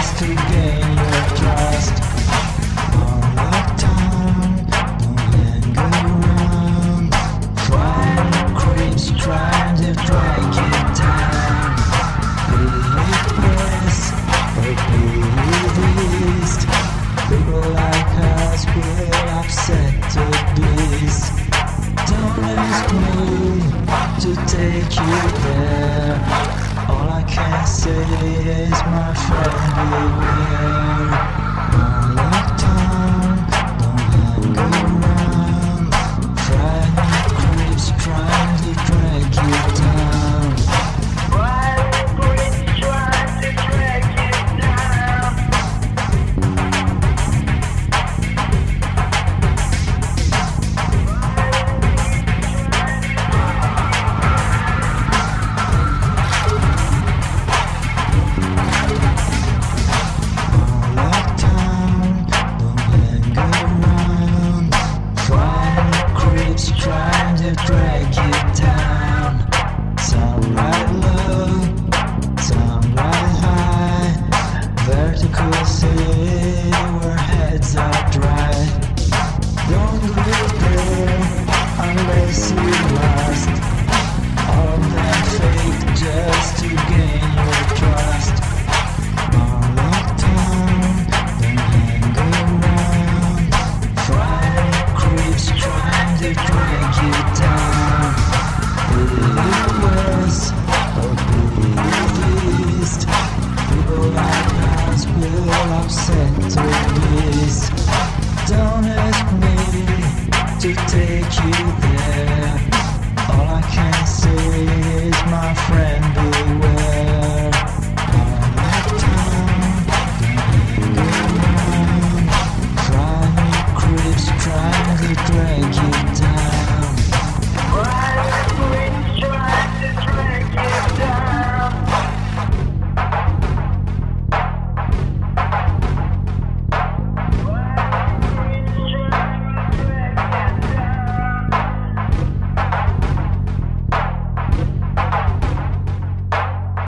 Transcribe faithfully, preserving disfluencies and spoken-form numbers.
just to gain your trust. Hold your tongue, don't linger around. Trying creeps trying to drag you down. Be repressed or be released. People like us will upset the beast. Don't ask me to take you there. All I can say is, my friend, beware.